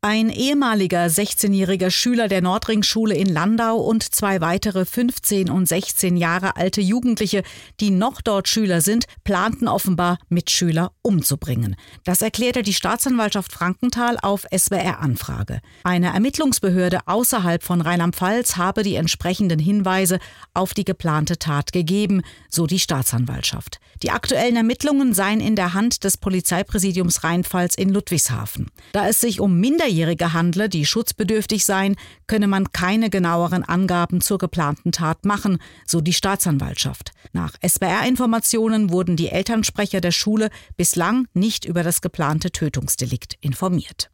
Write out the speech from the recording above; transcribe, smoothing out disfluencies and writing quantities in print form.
Ein ehemaliger 16-jähriger Schüler der Nordring-Schule in Landau und 2 weitere 15 und 16 Jahre alte Jugendliche, die noch dort Schüler sind, planten offenbar, Mitschüler umzubringen. Das erklärte die Staatsanwaltschaft Frankenthal auf SWR-Anfrage. Eine Ermittlungsbehörde außerhalb von Rheinland-Pfalz habe die entsprechenden Hinweise auf die geplante Tat gegeben, so die Staatsanwaltschaft. Die aktuellen Ermittlungen seien in der Hand des Polizeipräsidiums Rheinpfalz in Ludwigshafen. Da es sich um Minderjährige handle, die schutzbedürftig seien, könne man keine genaueren Angaben zur geplanten Tat machen, so die Staatsanwaltschaft. Nach SWR-Informationen wurden die Elternsprecher der Schule bislang nicht über das geplante Tötungsdelikt informiert.